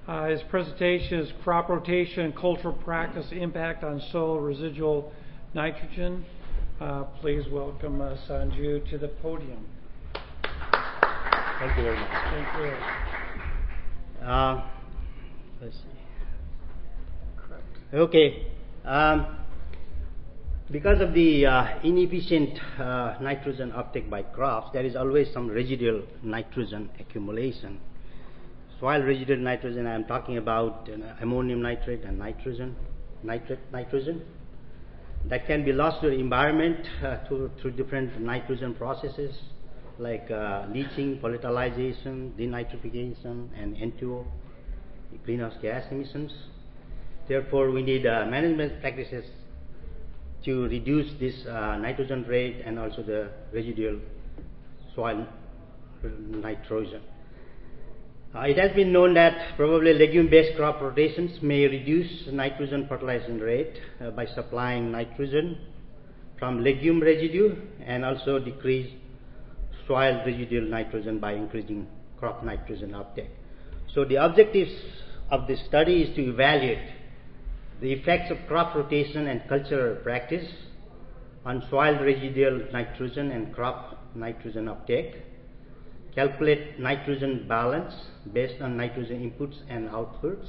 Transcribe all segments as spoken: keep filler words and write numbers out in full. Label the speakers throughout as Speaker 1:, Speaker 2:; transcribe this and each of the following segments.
Speaker 1: Uh, his presentation is Crop Rotation and Cultural Practice Impact on Soil Residual Nitrogen. Uh, please welcome uh, Sanju to the podium.
Speaker 2: Thank you very much.
Speaker 1: Thank you.
Speaker 2: Uh, let's see. Correct. Okay. Um, because of the uh, inefficient uh, nitrogen uptake by crops, there is always some residual nitrogen accumulation. Soil residual nitrogen, I am talking about uh, ammonium nitrate and nitrogen, nitrate, nitrogen, that can be lost to the environment uh, through, through different nitrogen processes like uh, leaching, volatilization, denitrification, and N two O, greenhouse gas emissions. Therefore, we need uh, management practices to reduce this uh, nitrogen rate and also the residual soil nitrogen. Uh, it has been known that probably legume-based crop rotations may reduce nitrogen fertilization rate uh, by supplying nitrogen from legume residue and also decrease soil residual nitrogen by increasing crop nitrogen uptake. So the objectives of this study is to evaluate the effects of crop rotation and cultural practice on soil residual nitrogen and crop nitrogen uptake, calculate nitrogen balance based on nitrogen inputs and outputs,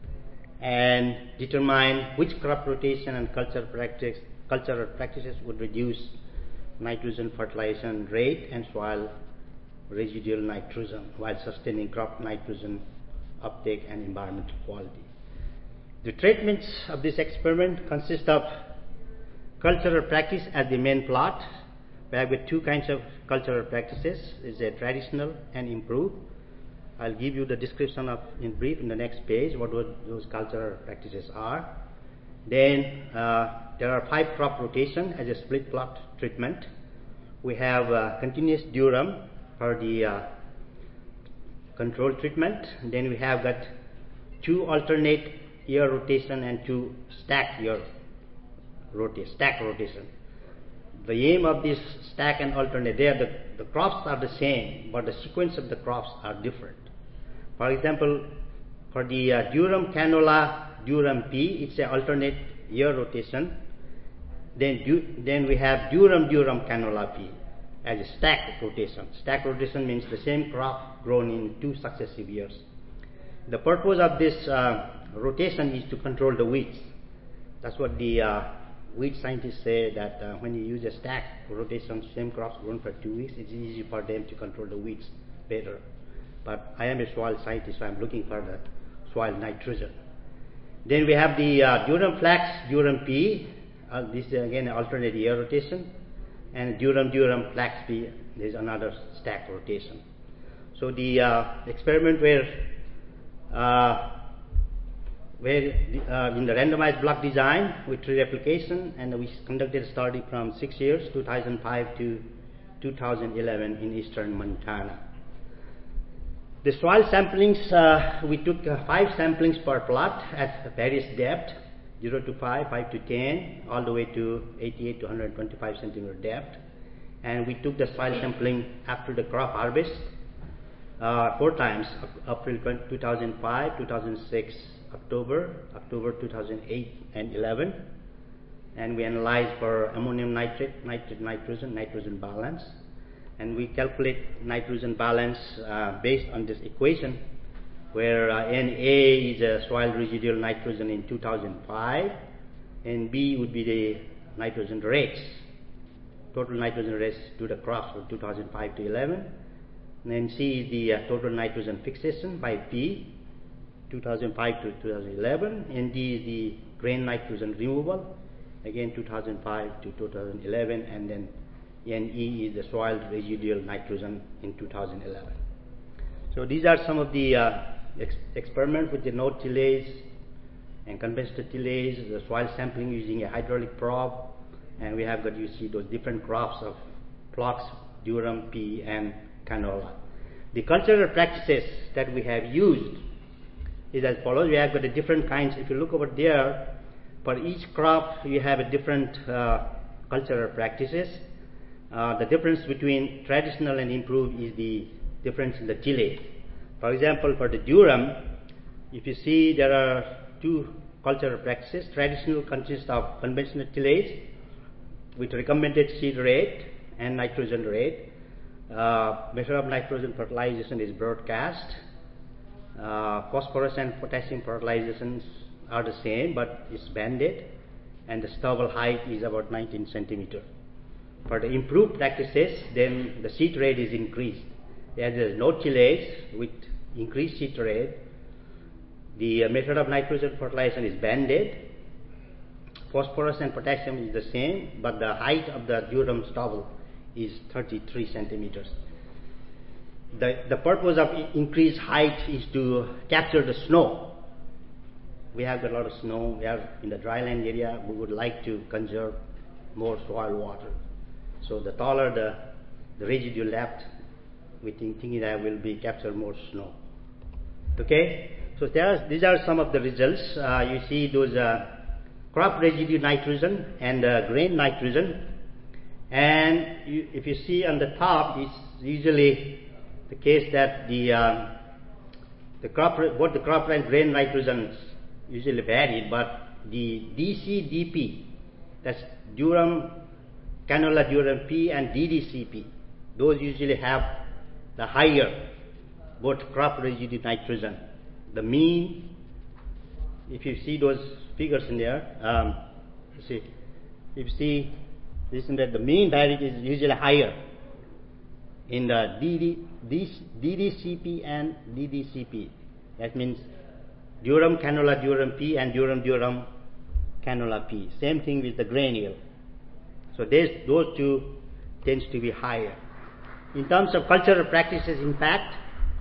Speaker 2: and determine which crop rotation and cultural practice, cultural practices would reduce nitrogen fertilization rate and soil residual nitrogen while sustaining crop nitrogen uptake and environmental quality. The treatments of this experiment consist of cultural practice as the main plot. We have two kinds of cultural practices, is a traditional and improved. I'll give you the description of in brief in the next page what those cultural practices are. Then uh, there are five crop rotation as a split plot treatment. We have uh, continuous durum for the uh, control treatment. Then we have got two alternate year rotation and two stack year rotation, stack rotation. The aim of this stack and alternate, there the, the crops are the same, but the sequence of the crops are different. For example, for the uh, durum canola durum P, it's an alternate year rotation. Then, du then we have durum durum canola P as a stack rotation. Stack rotation means the same crop grown in two successive years. The purpose of this uh, rotation is to control the weeds. That's what the uh, weed scientists say, that uh, when you use a stack rotation, same crops grown for two weeks, it's easy for them to control the weeds better. But I am a soil scientist, so I'm looking for the soil nitrogen. Then we have the uh, durum flax durum P. Uh, this is again an alternate year rotation, and durum durum flax P is another stack rotation. So the uh, experiment where uh, where uh, in the randomized block design with tree replication, and we conducted a study from six years, two thousand five to two thousand eleven in eastern Montana. The soil samplings, uh, we took uh, five samplings per plot at various depth, zero to five, five to ten, all the way to eighty-eight to one hundred twenty-five centimeter depth. And we took the soil sampling after the crop harvest uh, four times, April two thousand five, two thousand six, October, October two thousand eight and eleven, and we analyzed for ammonium nitrate, nitrate, nitrogen, nitrogen balance, and we calculate nitrogen balance uh, based on this equation, where uh, N A is a soil residual nitrogen in two thousand five, and B would be the nitrogen rates, total nitrogen rates to the crops from two thousand five to eleven, and then C is the uh, total nitrogen fixation by P, two thousand five to two thousand eleven, and D is the grain nitrogen removal, again two thousand five to two thousand eleven, and then N E is the soil residual nitrogen in two thousand eleven. So these are some of the uh, ex experiments with the node tillage and conventional tillage, the soil sampling using a hydraulic probe, and we have got, you see, those different crops of phlox, durum, P, and canola. The cultural practices that we have used is as follows. We have got the different kinds. If you look over there, for each crop you have a different uh, cultural practices. Uh, the difference between traditional and improved is the difference in the tillage. For example, for the durum, if you see, there are two cultural practices. Traditional consists of conventional tillage with recommended seed rate and nitrogen rate. Uh, method of nitrogen fertilization is broadcast. Uh, phosphorus and potassium fertilizations are the same, but it's banded, and the stubble height is about nineteen centimeters. For the improved practices, then the seed rate is increased. There is no tillage with increased seed rate. The uh, method of nitrogen fertilization is banded. Phosphorus and potassium is the same, but the height of the durum stubble is thirty-three centimeters. The, the purpose of increased height is to capture the snow. We have got a lot of snow. We have in the dryland area. We would like to conserve more soil water. So the taller the, the residue left, we think thinking that will be capture more snow. Okay. So there are, these are some of the results. Uh, you see those uh, crop residue nitrogen and uh, grain nitrogen. And you, if you see on the top, it's usually the case that the uh, the crop both the crop and grain nitrogens usually varied, but the D C D P, that's durum, canola durum P, and D D C P, those usually have the higher both crop residue nitrogen. The mean, if you see those figures in there, um, you see, if you see, listen that the mean variety is usually higher in the D D C P and D D C P. That means durum canola durum P and durum durum canola P. Same thing with the grain yield. So this, those two tends to be higher. In terms of cultural practices impact,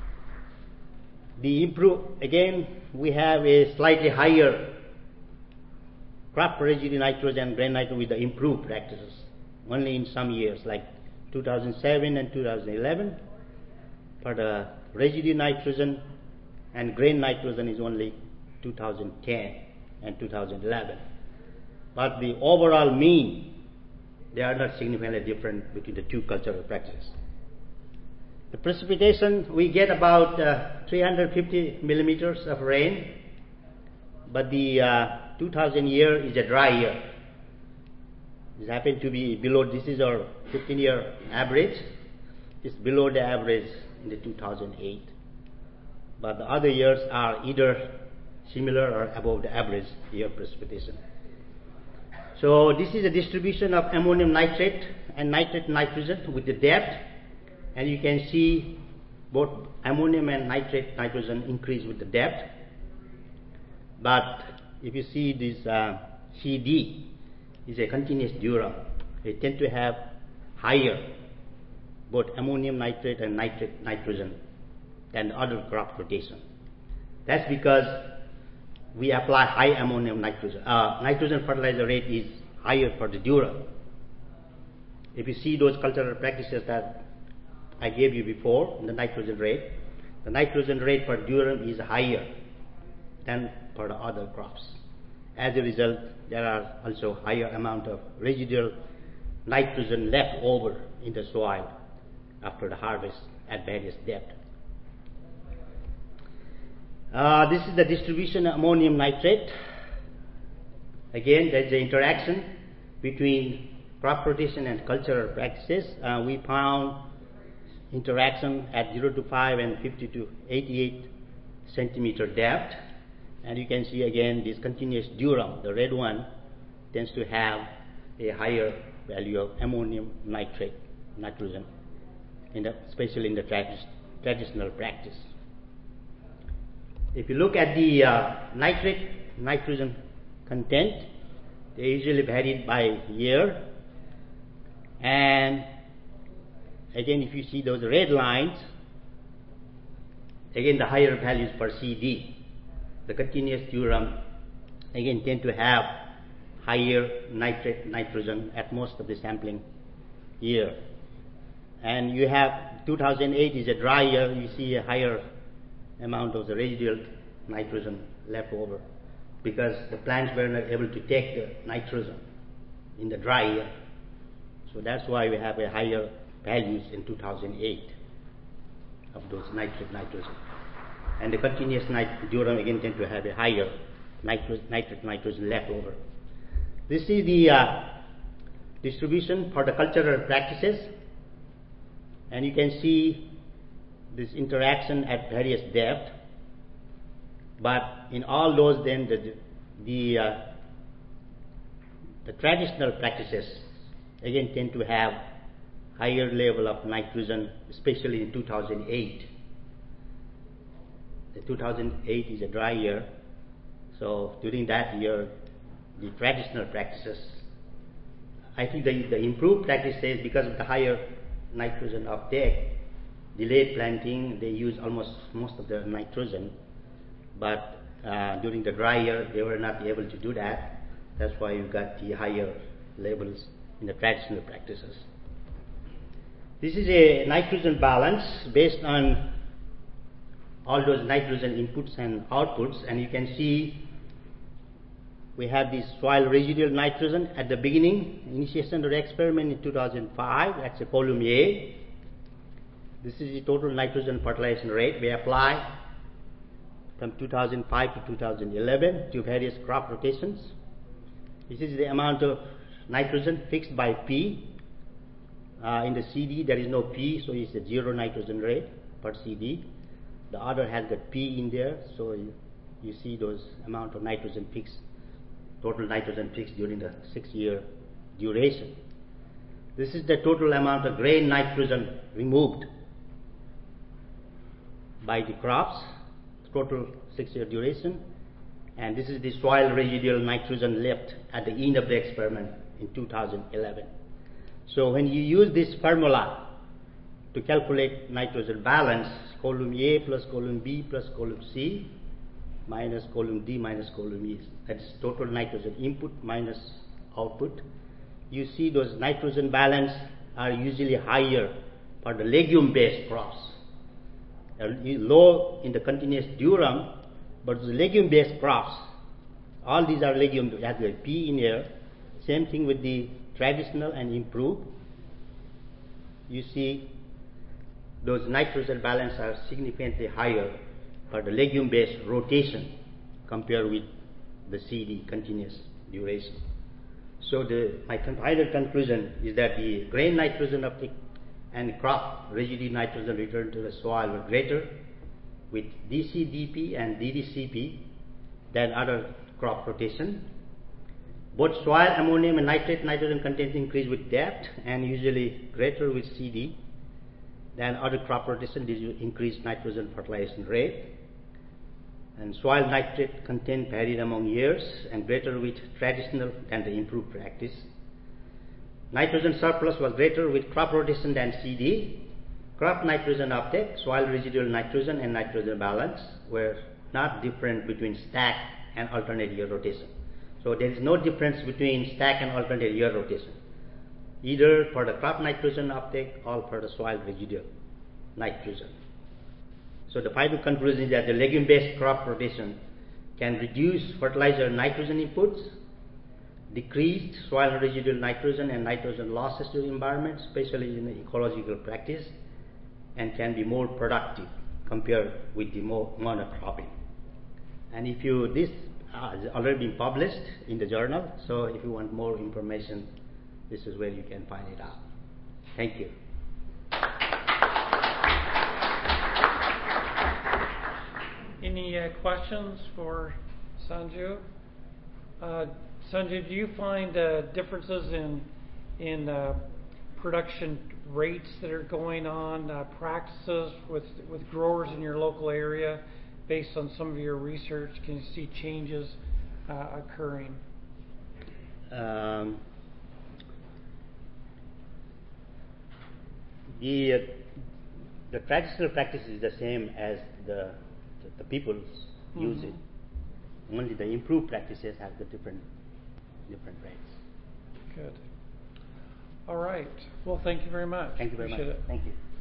Speaker 2: the improve again we have a slightly higher crop residue nitrogen and grain nitrogen with the improved practices. Only in some years like two thousand seven and two thousand eleven, for the residue nitrogen and grain nitrogen is only two thousand ten and two thousand eleven. But the overall mean, they are not significantly different between the two cultural practices. The precipitation, we get about uh, three hundred fifty millimeters of rain, but the uh, two thousand year is a dry year. This happened to be below, this is our fifteen year average. It's below the average in the two thousand eight. But the other years are either similar or above the average year precipitation. So this is a distribution of ammonium nitrate and nitrate nitrogen with the depth, and you can see both ammonium and nitrate nitrogen increase with the depth. But if you see this uh, C D is a continuous durum, they tend to have higher both ammonium nitrate and nitrate nitrogen than other crop rotation. That's because we apply high ammonium nitrogen. Uh, nitrogen fertilizer rate is higher for the durum. If you see those cultural practices that I gave you before, the nitrogen rate, the nitrogen rate for durum is higher than for the other crops. As a result, there are also higher amount of residual nitrogen left over in the soil after the harvest at various depths. Uh, this is the distribution of ammonium nitrate. Again, there is an interaction between crop rotation and cultural practices. Uh, we found interaction at zero to five and fifty to eighty-eight centimeter depth. And you can see again this continuous durum, the red one, tends to have a higher value of ammonium nitrate, nitrogen, in the, especially in the tradi- traditional practice. If you look at the uh, nitrate nitrogen content, they usually varied by year. And again, if you see those red lines, again the higher values for C D. The continuous durum again tend to have higher nitrate nitrogen at most of the sampling year. And you have two thousand eight is a dry year, you see a higher amount of the residual nitrogen left over because the plants were not able to take the nitrogen in the dry year. So that's why we have a higher values in two thousand eight of those nitrate nitrogen. and the continuous nit- durum again tend to have a higher nitro- nitrate nitrogen left over. This is the uh, distribution for the cultural practices, and you can see this interaction at various depth. But in all those, then the the, uh, the traditional practices again tend to have higher level of nitrogen, especially in two thousand eight. The two thousand eight is a dry year, so during that year, the traditional practices, I think the, the improved practices, because of the higher nitrogen uptake, delayed planting, they use almost most of the nitrogen, but uh, during the dry year, they were not able to do that. That's why you got the higher levels in the traditional practices. This is a nitrogen balance based on all those nitrogen inputs and outputs, and you can see we have this soil residual nitrogen at the beginning, initiation of the experiment in two thousand five, that's a column A. This is the total nitrogen fertilization rate we apply from two thousand five to two thousand eleven to various crop rotations. This is the amount of nitrogen fixed by P. Uh, in the C D there is no P, so it's a zero nitrogen rate per C D. The other has got P in there, so you, you see those amount of nitrogen fixed, total nitrogen fixed during the six-year duration. This is the total amount of grain nitrogen removed by the crops, total six-year duration, and this is the soil residual nitrogen left at the end of the experiment in two thousand eleven. So when you use this formula to calculate nitrogen balance, column A plus column B plus column C minus column D minus column E, that's total nitrogen input minus output, you see those nitrogen balance are usually higher for the legume-based crops. Low in the continuous durum, but the legume-based crops, all these are legume, has the P in here. Same thing with the traditional and improved. You see those nitrogen balance are significantly higher for the legume-based rotation compared with the C D, continuous duration. So the, my final conclusion is that the grain nitrogen uptake and crop residue nitrogen return to the soil were greater with D C D P and D D C P than other crop rotation. Both soil ammonium and nitrate nitrogen content increase with depth and usually greater with C D than other crop rotation due to increased nitrogen fertilization rate. And soil nitrate content varied among years and greater with traditional than the improved practice. Nitrogen surplus was greater with crop rotation than C D. Crop nitrogen uptake, soil residual nitrogen and nitrogen balance were not different between stack and alternate year rotation. So there is no difference between stack and alternate year rotation, either for the crop nitrogen uptake or for the soil residual nitrogen. So the final conclusion is that the legume-based crop rotation can reduce fertilizer nitrogen inputs, decreased soil residual nitrogen and nitrogen losses to the environment, especially in the ecological practice, and can be more productive compared with the monocropping. And if you, this has already been published in the journal, so if you want more information, this is where you can find it out. Thank you.
Speaker 1: Any uh, questions for Sanju? Uh, Sanju, do you find uh, differences in in uh, production rates that are going on, uh, practices with with growers in your local area, based on some of your research? Can you see changes uh, occurring?
Speaker 2: Um, the uh, the traditional practice is the same as the the, the people mm-hmm. use it. Only the improved practices have the different different rates.
Speaker 1: Good. All right. Well, thank you very much.
Speaker 2: Thank you very
Speaker 1: Appreciate
Speaker 2: much.
Speaker 1: it.
Speaker 2: Thank you.